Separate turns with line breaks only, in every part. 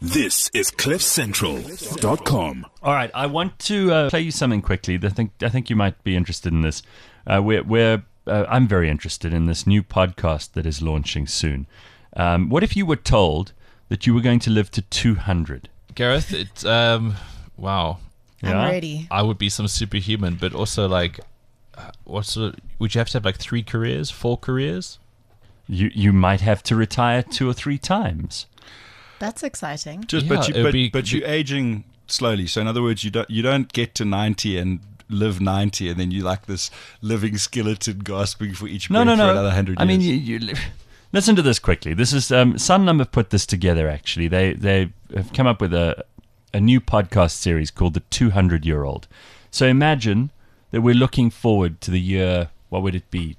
This is CliffCentral.com.
All right, I want to play you something quickly. I think you might be interested in this. I'm very interested in this new podcast that is launching soon. What if you were told that you were going to live to 200?
Gareth, it's wow.
Yeah?
I'm ready.
I would be some superhuman, but also like, would you have to have like 3 careers, 4 careers?
You might have to retire 2 or 3 times.
That's exciting.
But you're aging slowly. So in other words, you don't get to 90 and live 90, and then you like this living skeleton gasping for each breath for another 100 years.
I mean, you listen to this quickly. This is Sanlam have put this together. Actually, they have come up with a new podcast series called The 200-Year-Old. So imagine that we're looking forward to the year. What would it be?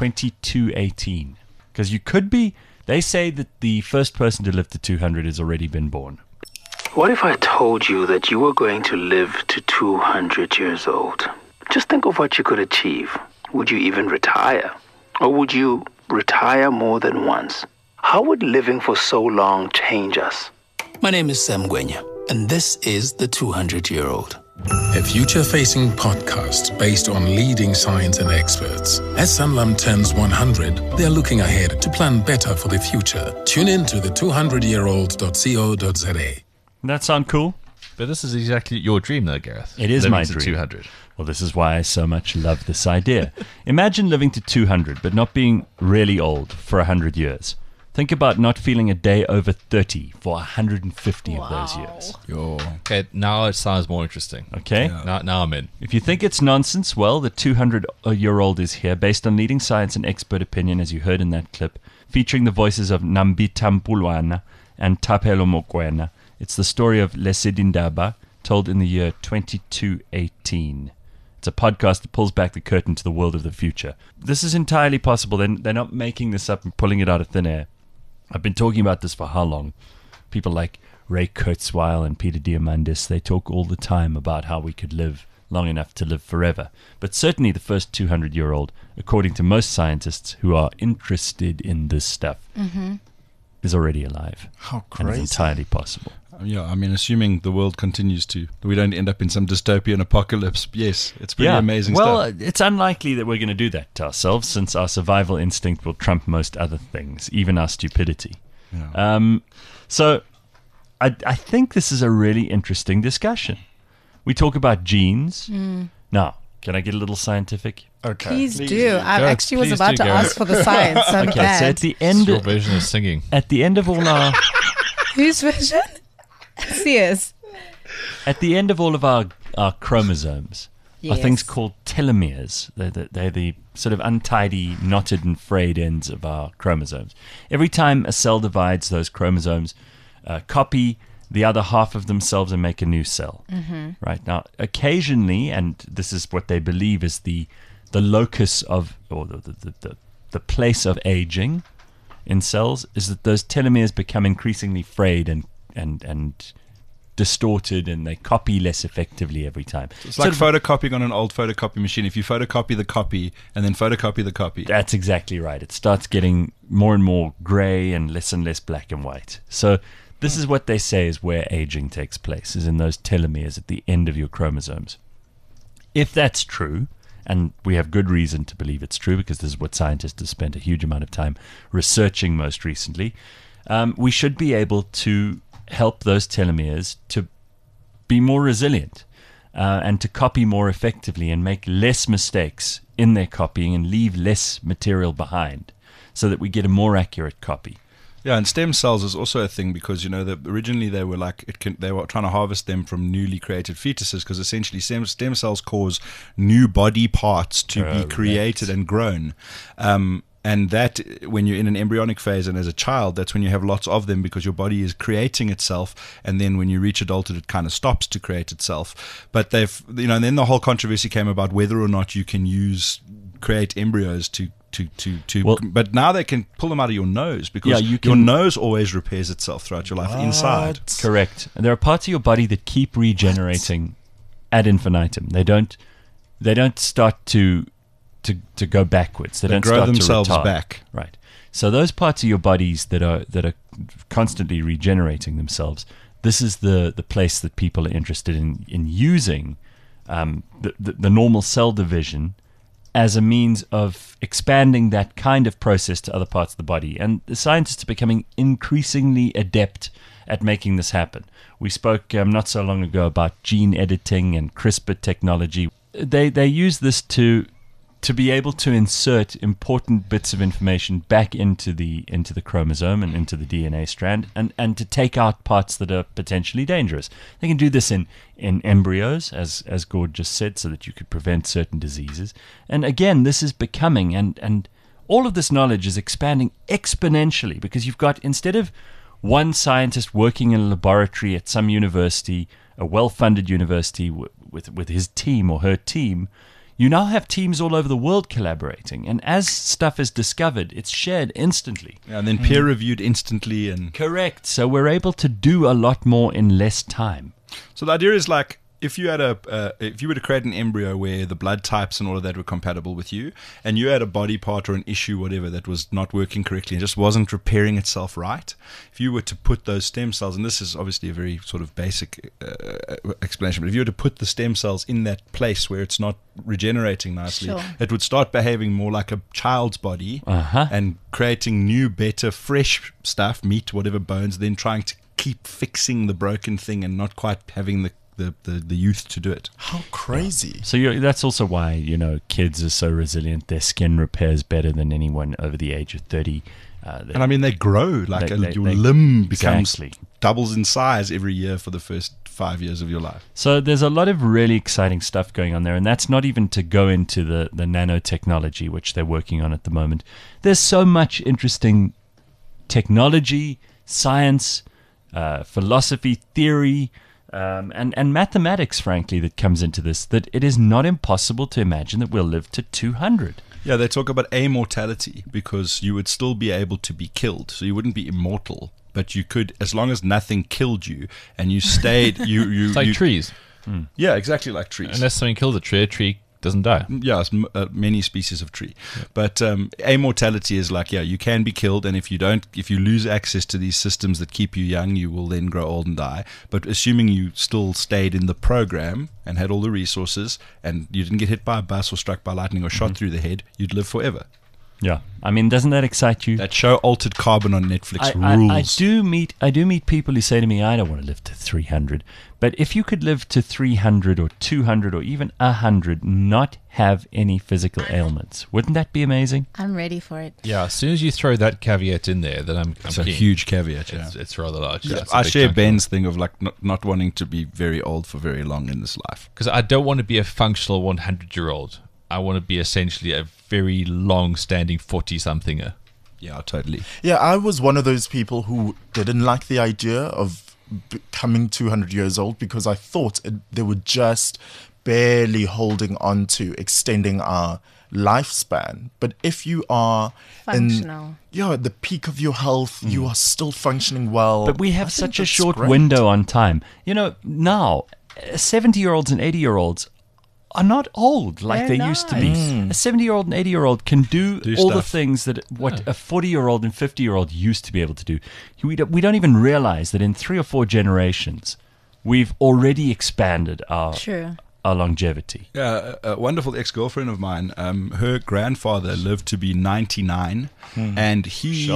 2218. Because you could be. They say that the first person to live to 200 has already been born.
What if I told you that you were going to live to 200 years old? Just think of what you could achieve. Would you even retire? Or would you retire more than once? How would living for so long change us?
My name is Sam Gwenya, and this is The 200-Year-Old.
A future-facing podcast based on leading science and experts. As Sanlam turns 100, they're looking ahead to plan better for the future. Tune in to the200yearold.co.za.
That sound cool?
But this is exactly your dream, though, Gareth.
It is
living
my
to
dream.
200.
Well, this is why I so much love this idea. Imagine living to 200, but not being really old for 100 years. Think about not feeling a day over 30 for 150 of those years.
Okay, now it sounds more interesting.
Okay?
Yeah. Now I'm in.
If you think it's nonsense, well, the 200-year-old is here, based on leading science and expert opinion, as you heard in that clip, featuring the voices of Nambita Mpulwana and Thapelo Mokoena. It's the story of Lesedi Ndaba, told in the year 2218. It's a podcast that pulls back the curtain to the world of the future. This is entirely possible. They're not making this up and pulling it out of thin air. I've been talking about this for how long? People like Ray Kurzweil and Peter Diamandis, they talk all the time about how we could live long enough to live forever. But certainly the first 200-year-old, according to most scientists who are interested in this stuff, is already alive.
How
And
crazy.
it's entirely possible.
Yeah, I mean, assuming the world continues to, we don't end up in some dystopian apocalypse. Yes, it's pretty amazing
well,
stuff.
it's unlikely that we're going to do that to ourselves, since our survival instinct will trump most other things, even our stupidity.
Yeah.
So I think this is a really interesting discussion. We talk about genes. Now, can I get a little scientific?
Okay.
Please do. I
Gareth,
actually was
please
about
do,
to
Gareth.
ask for the science. I'm
Okay,
bad.
so at the
It's
end,
your version of singing.
at the end of all our
Whose version? Sears.
at the end of all of our chromosomes are
Yes.
things called telomeres. They're the sort of untidy, knotted and frayed ends of our chromosomes. Every time a cell divides, those chromosomes copy the other half of themselves and make a new cell. Right now, occasionally, and this is what they believe is the locus of, or the place of aging in cells, is that those telomeres become increasingly frayed and distorted, and they copy less effectively every time.
It's like photocopying on an old photocopy machine. If you photocopy the copy and then photocopy the copy.
That's exactly right. It starts getting more and more grey and less black and white. So this is what they say is where aging takes place, is in those telomeres at the end of your chromosomes. If that's true, and we have good reason to believe it's true, because this is what scientists have spent a huge amount of time researching most recently, we should be able to help those telomeres to be more resilient and to copy more effectively and make less mistakes in their copying and leave less material behind, so that we get a more accurate copy.
Yeah, and stem cells is also a thing, because originally they were they were trying to harvest them from newly created fetuses, because essentially stem cells cause new body parts to be created and grown. And that, when you're in an embryonic phase and as a child, that's when you have lots of them, because your body is creating itself, and then when you reach adulthood, it kind of stops to create itself. But and then the whole controversy came about whether or not you can create embryos but now they can pull them out of your nose, because your nose always repairs itself throughout your life inside.
Correct. And there are parts of your body that keep regenerating ad infinitum. They don't start to go backwards. They don't
grow
start
themselves
to retard.
back.
Right. So those parts of your bodies that are constantly regenerating themselves, this is the place that people are interested in using the normal cell division as a means of expanding that kind of process to other parts of the body. And the scientists are becoming increasingly adept at making this happen. We spoke not so long ago about gene editing and CRISPR technology. They use this to be able to insert important bits of information back into the chromosome and into the DNA strand, and to take out parts that are potentially dangerous. They can do this in embryos, as Gord just said, so that you could prevent certain diseases. And again, this is becoming, and all of this knowledge is expanding exponentially, because you've got, instead of one scientist working in a laboratory at some university, a well-funded university with his team or her team, you now have teams all over the world collaborating. And as stuff is discovered, it's shared instantly.
Yeah, and then peer-reviewed instantly. And
Correct. So we're able to do a lot more in less time.
so the idea is like, if you had if you were to create an embryo where the blood types and all of that were compatible with you, and you had a body part or an issue, whatever, that was not working correctly and just wasn't repairing itself right, if you were to put those stem cells, and this is obviously a very sort of basic explanation, but if you were to put the stem cells in that place where it's not regenerating nicely,
Sure.
it would start behaving more like a child's body and creating new, better, fresh stuff, meat, whatever, bones, then trying to keep fixing the broken thing and not quite having the youth to do it.
How crazy.
So that's also why, kids are so resilient. Their skin repairs better than anyone over the age of 30.
And I mean, they grow, like
They-
your
they-
limb becomes
Exactly.
doubles in size every year for the first 5 years of your life.
So there's a lot of really exciting stuff going on there, and that's not even to go into the nanotechnology, which they're working on at the moment. There's so much interesting technology, science, philosophy, theory, and mathematics, frankly, that comes into this, that it is not impossible to imagine that we'll live to 200.
Yeah, they talk about immortality, because you would still be able to be killed. So you wouldn't be immortal, but you could, as long as nothing killed you and you stayed,
It's like trees.
Yeah, exactly like trees.
Unless something kills a tree doesn't die.
Yeah, it's many species of tree. But immortality is like, you can be killed, and if you lose access to these systems that keep you young, you will then grow old and die. But assuming you still stayed in the program and had all the resources, and you didn't get hit by a bus or struck by lightning or shot through the head, you'd live forever.
Yeah. I mean, doesn't that excite you?
That show Altered Carbon on Netflix
I
rules.
do meet people who say to me, I don't want to live to 300. But if you could live to 300 or 200 or even 100, not have any physical ailments, wouldn't that be amazing?
I'm ready for it.
Yeah, as soon as you throw that caveat in there, then I'm
It's a
keen.
huge caveat, yeah.
It's rather large.
Yeah,
It's a
I
big
share
chunk.
Ben's thing of like not wanting to be very old for very long in this life.
Because I don't want to be a functional 100-year-old. I want to be essentially a very long-standing 40-somethinger.
Yeah, totally.
Yeah, I was one of those people who didn't like the idea of becoming 200 years old, because I thought they were just barely holding on to extending our lifespan. But if you are
Functional.
at the peak of your health, you are still functioning well.
But we have
I think
such a
that's
short
great.
window on time. Now, 70-year-olds and 80-year-olds are not old like
They're
they used to be.
not.
A 70-year-old and 80-year-old can do all the
stuff.
things that what a 40-year-old and 50-year-old used to be able to do. We don't even realize that in 3 or 4 generations, we've already expanded our
True.
longevity.
Yeah, a wonderful ex-girlfriend of mine, her grandfather lived to be 99, and he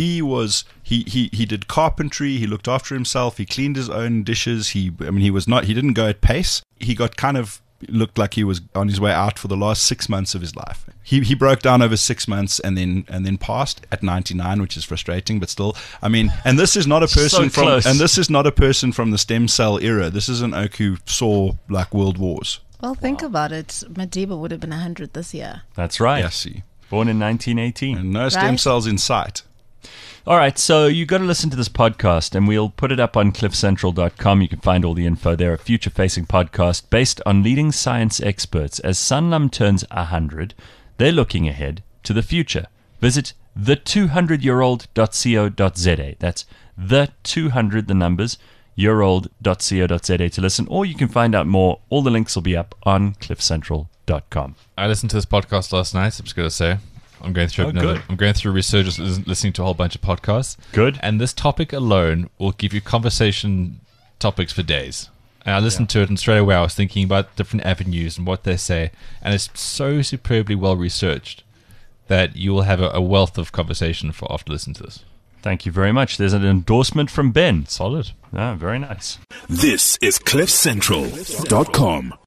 did carpentry, he looked after himself, he cleaned his own dishes, he didn't go at pace. He got kind of looked like he was on his way out for the last 6 months of his life. He broke down over 6 months and then passed at 99, which is frustrating, but still, I mean, and this is not a person from the stem cell era. This is an oak who saw like world wars.
Well, think about it. Madiba would have been 100 this year.
That's right.
Yeah, see.
Born in 1918.
And no stem
Right.
cells in sight.
All right, so you got to listen to this podcast, and we'll put it up on cliffcentral.com. You can find all the info there. A future-facing podcast based on leading science experts. As Sanlam turns 100, they're looking ahead to the future. Visit the200yearold.co.za. That's the200, the numbers, yearold.co.za to listen, or you can find out more. All the links will be up on cliffcentral.com.
I listened to this podcast last night, I'm just going to say. I'm going through
good.
I'm going through research, listening to a whole bunch of podcasts.
Good.
And this topic alone will give you conversation topics for days. And I listened to it, and straight away I was thinking about different avenues and what they say. And it's so superbly well researched that you will have a wealth of conversation for after listening to this.
Thank you very much. There's an endorsement from Ben.
Solid.
Ah, very nice.
This is CliffCentral.com.